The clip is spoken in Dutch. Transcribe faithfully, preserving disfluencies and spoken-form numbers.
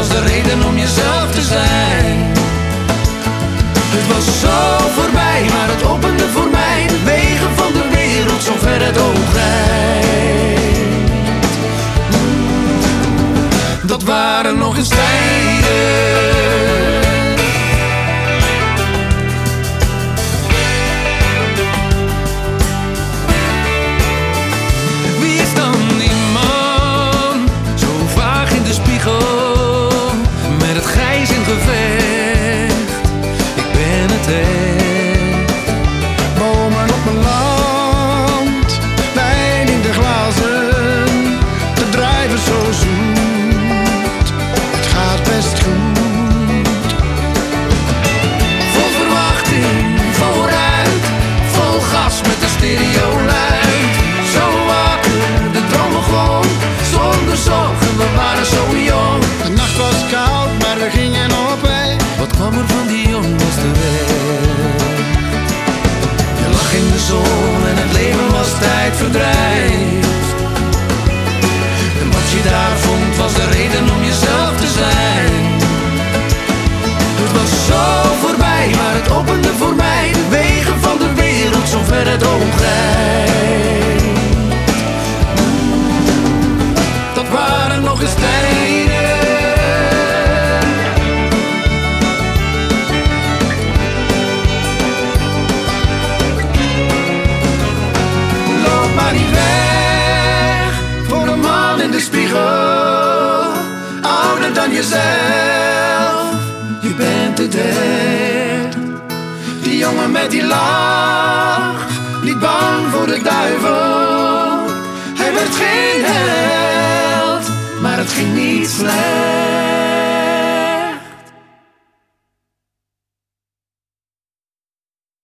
was de reden om jezelf te zijn. Het was zo voorbij, maar het opende voor mij de wegen van de wereld, zo ver het oog reikt. Dat waren nog eens tijden. Bomen op mijn land, wijn in de glazen, de drijven zo zoet, het gaat best goed. Vol verwachting, vooruit, vol gas met de stereo luid. Zo wakker, de droom gewoon, zonder zorgen, we waren zo jong. De nacht was koud, maar we gingen op weg. Wat kwam er van die jongens terecht? Je lag in de zon en het leven was tijdverdrijf. En wat je daar vond was de reden om jezelf te zijn. Het was zo voorbij, maar het opende voor mij de wegen van de wereld, zo ver het oog reikt. Dat waren nog eens tijden. Maar niet weg voor een man in de spiegel, ouder dan jezelf. Je bent het echt. Die jongen met die lach, niet bang voor de duivel. Hij werd geen held, maar het ging niet slecht.